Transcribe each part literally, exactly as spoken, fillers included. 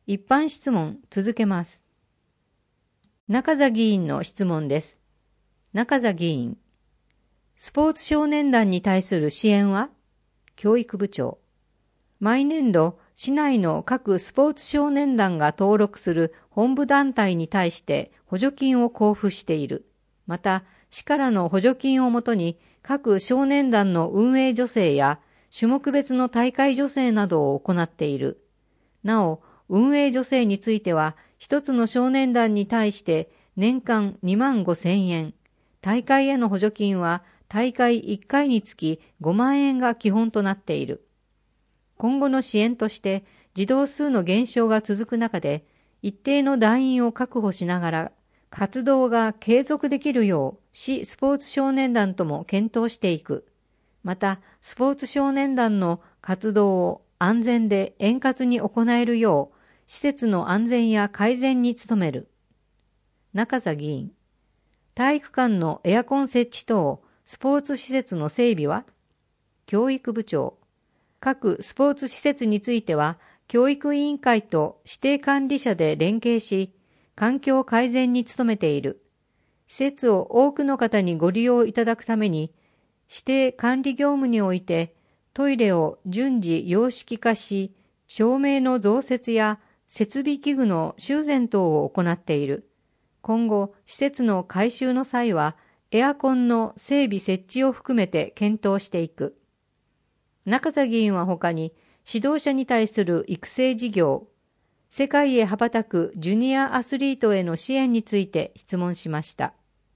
一般質問続けます。中座議員の質問です。中座議員、スポーツ少年団に対する支援は？教育部長、毎年度市内の各スポーツ少年団が登録する本部団体に対して補助金を交付している。また、市からの補助金をもとに各少年団の運営助成や種目別の大会助成などを行っている。なお、運営助成については、一つの少年団に対して年間にまんごせんえん、大会への補助金は大会いっかいにつきごまんえんが基本となっている。今後の支援として児童数の減少が続く中で、一定の団員を確保しながら活動が継続できるよう市スポーツ少年団とも検討していく。また、スポーツ少年団の活動を安全で円滑に行えるよう、施設の安全や改善に努める。中座議員、体育館のエアコン設置等、スポーツ施設の整備は？教育部長、各スポーツ施設については、教育委員会と指定管理者で連携し、環境改善に努めている。施設を多くの方にご利用いただくために、指定管理業務において、トイレを順次様式化し、照明の増設や設備器具の修繕等を行っている。今後、施設の改修の際は、エアコンの整備設置を含めて検討していく。中座議員は他に、指導者に対する育成事業、世界へ羽ばたくジュニアアスリートへの支援について質問しました。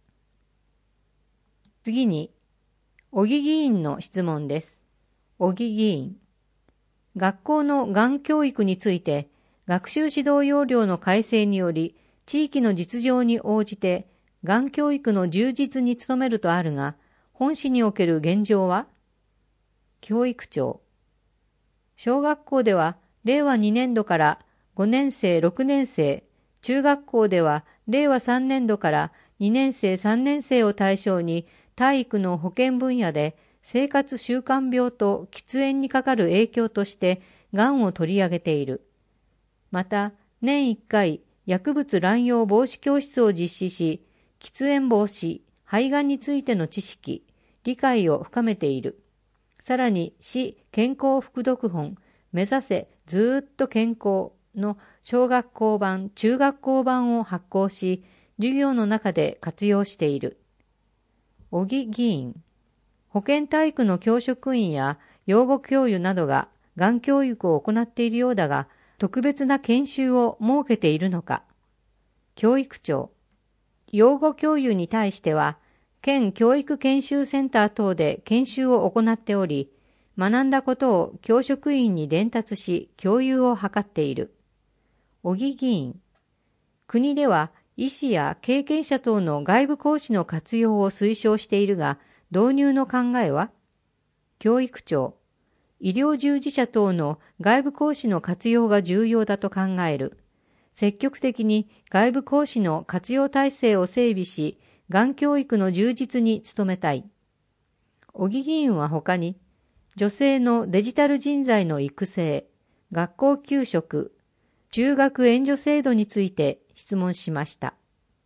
次に、小木議員の質問です。小木議員、学校のがん教育について、学習指導要領の改正により、地域の実情に応じて、がん教育の充実に努めるとあるが、本市における現状は？教育長、小学校ではれいわにねんどからごねんせい、ろくねんせい、中学校ではれいわさんねんどからにねんせい、さんねんせいを対象に体育の保健分野で生活習慣病と喫煙にかかる影響としてがんを取り上げている。また、年いっかい薬物乱用防止教室を実施し、喫煙防止、肺がんについての知識、理解を深めている。さらに、市健康副読本、目指せずーっと健康の小学校版、中学校版を発行し、授業の中で活用している。小木議員、保健体育の教職員や養護教諭などががん教育を行っているようだが、特別な研修を設けているのか。教育長、養護教諭に対しては、県教育研修センター等で研修を行っており、学んだことを教職員に伝達し、共有を図っている。小木議員、国では医師や経験者等の外部講師の活用を推奨しているが、導入の考えは？教育長、医療従事者等の外部講師の活用が重要だと考える。積極的に外部講師の活用体制を整備し、がん教育の充実に努めたい。小木議員は他に、女性のデジタル人材の育成、学校給食、中学援助制度について質問しました。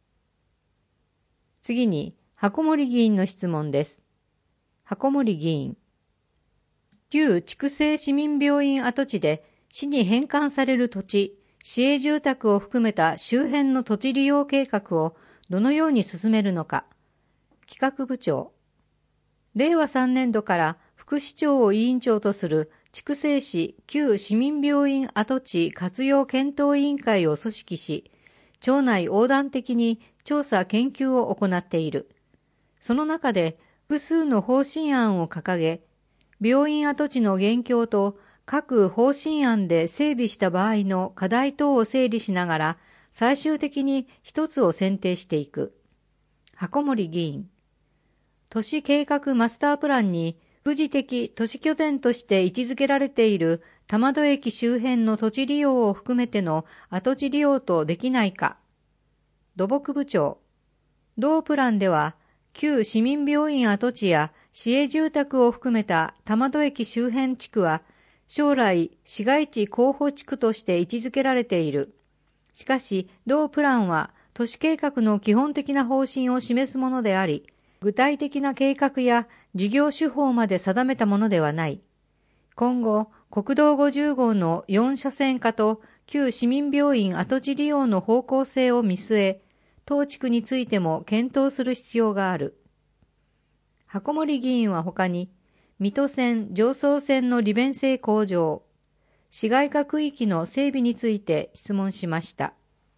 次に、箱森議員の質問です。箱森議員、旧筑西市民病院跡地で市に返還される土地、市営住宅を含めた周辺の土地利用計画をどのように進めるのか。企画部長、れいわさんねんどから副市長を委員長とする筑西市旧市民病院跡地活用検討委員会を組織し、町内横断的に調査研究を行っている。その中で複数の方針案を掲げ、病院跡地の現況と各方針案で整備した場合の課題等を整理しながら、最終的に一つを選定していく。箱森議員、都市計画マスタープランに副次的都市拠点として位置づけられている玉戸駅周辺の土地利用を含めての跡地利用とできないか。土木部長、同プランでは旧市民病院跡地や市営住宅を含めた玉戸駅周辺地区は将来市街地候補地区として位置づけられている。しかし、同プランは都市計画の基本的な方針を示すものであり、具体的な計画や事業手法まで定めたものではない。今後、国道ごじゅう号のよん車線化と旧市民病院跡地利用の方向性を見据え、当地区についても検討する必要がある。箱森議員は他に、水戸線、常総線の利便性向上、市街化区域の整備について質問しました。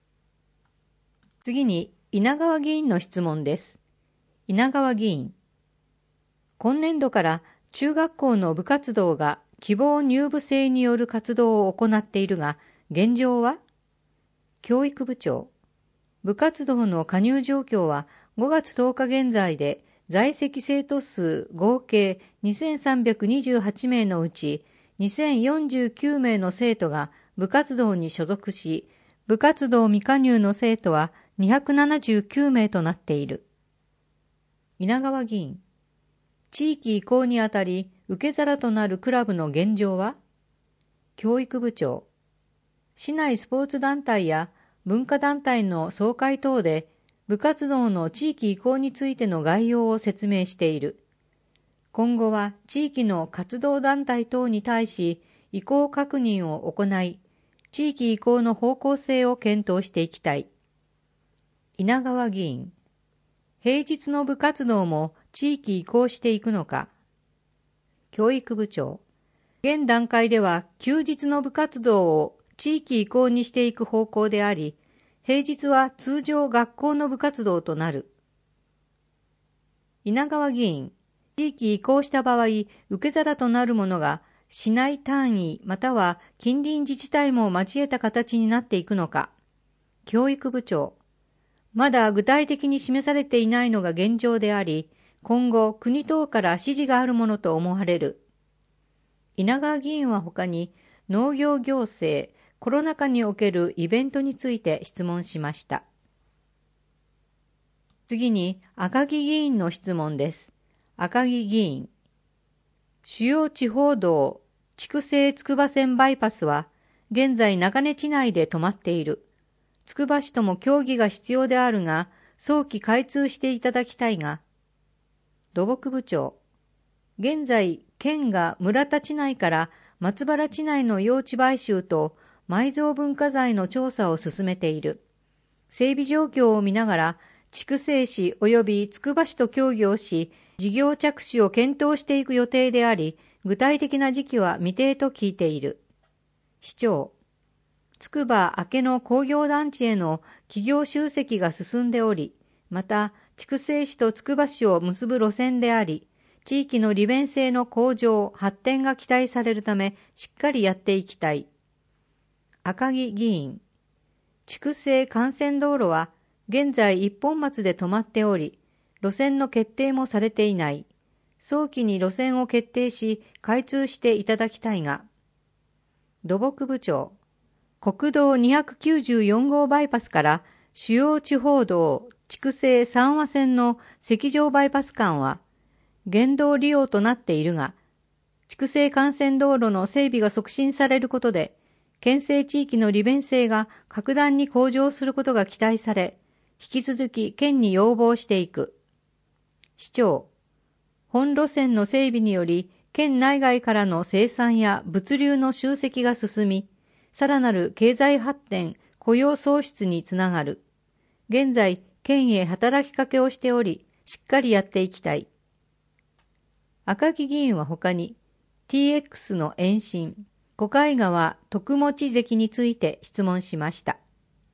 次に、稲川議員の質問です。稲川議員。今年度から中学校の部活動が希望入部制による活動を行っているが、現状は？教育部長。部活動の加入状況はごがつとおか現在で在籍生徒数合計にせんさんびゃくにじゅうはち名のうちにせんよんじゅうきゅう名の生徒が部活動に所属し、部活動未加入の生徒はにひゃくななじゅうきゅう名となっている。稲川議員。地域移行にあたり受け皿となるクラブの現状は？教育部長。市内スポーツ団体や文化団体の総会等で部活動の地域移行についての概要を説明している。今後は地域の活動団体等に対し移行確認を行い、地域移行の方向性を検討していきたい。稲川議員。平日の部活動も地域移行していくのか。教育部長。現段階では休日の部活動を地域移行にしていく方向であり、平日は通常学校の部活動となる。稲川議員。地域移行した場合、受け皿となるものが市内単位または近隣自治体も交えた形になっていくのか。教育部長。まだ具体的に示されていないのが現状であり、今後国等から指示があるものと思われる。稲川議員は他に農業行政、コロナ禍におけるイベントについて質問しました。次に赤木議員の質問です。赤木議員。主要地方道筑西つくば線バイパスは現在中根地内で止まっている。つくば市とも協議が必要であるが、早期開通していただきたいが、土木部長。現在、県が村田地内から松原地内の用地買収と埋蔵文化財の調査を進めている。整備状況を見ながら、筑西市及びつくば市と協議をし、事業着手を検討していく予定であり、具体的な時期は未定と聞いている。市長。つくば明野工業団地への企業集積が進んでおり、また筑西市とつくば市を結ぶ路線であり、地域の利便性の向上、発展が期待されるため、しっかりやっていきたい。赤木議員。筑西幹線道路は現在一本松で止まっており、路線の決定もされていない。早期に路線を決定し、開通していただきたいが。土木部長。国道にひゃくきゅうじゅうよん号バイパスから主要地方道筑西三和線の石上バイパス間は原道利用となっているが、筑西幹線道路の整備が促進されることで、県西地域の利便性が格段に向上することが期待され、引き続き県に要望していく。市長、本路線の整備により、県内外からの生産や物流の集積が進み、さらなる経済発展、雇用創出につながる。現在、県へ働きかけをしており、しっかりやっていきたい。赤木議員は他に、ティーエックス の延伸、小海川徳持関について質問しました。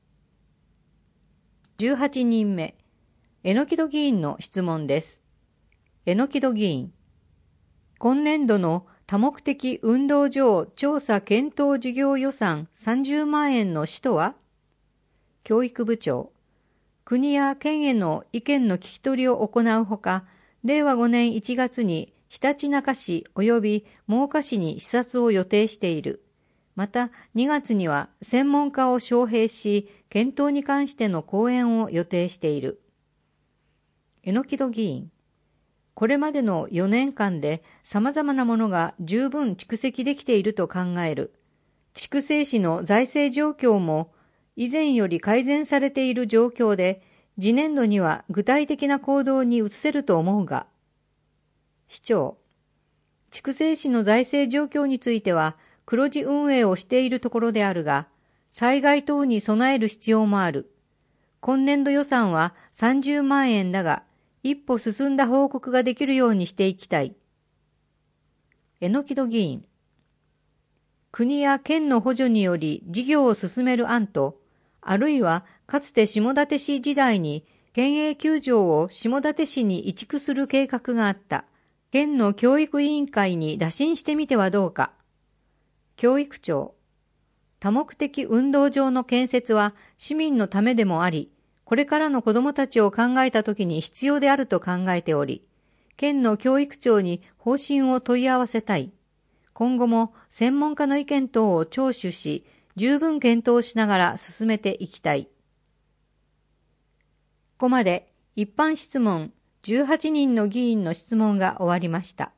じゅうはちにんめ、榎戸議員の質問です。榎戸議員。今年度の多目的運動場調査検討事業予算さんじゅうまんえんの使途は？教育部長。国や県への意見の聞き取りを行うほか、れいわごねんいちがつにひたちなか市及び真岡市に視察を予定している。またにがつには専門家を招聘し、検討に関しての講演を予定している。榎戸議員。 これまでのよねんかんで様々なものが十分蓄積できていると考える。筑西市の財政状況も以前より改善されている状況で、次年度には具体的な行動に移せると思うが。市長、筑西市の財政状況については黒字運営をしているところであるが、災害等に備える必要もある。今年度予算はさんじゅうまんえんだが、一歩進んだ報告ができるようにしていきたい。榎戸議員、国や県の補助により事業を進める案と、あるいはかつて下館市時代に県営球場を下館市に移築する計画があった。県の教育委員会に打診してみてはどうか。教育長、多目的運動場の建設は市民のためでもあり、これからの子どもたちを考えたときに必要であると考えており、県の教育長に方針を問い合わせたい。今後も専門家の意見等を聴取し、十分検討しながら進めていきたい。ここまで一般質問じゅうはちにんの議員の質問が終わりました。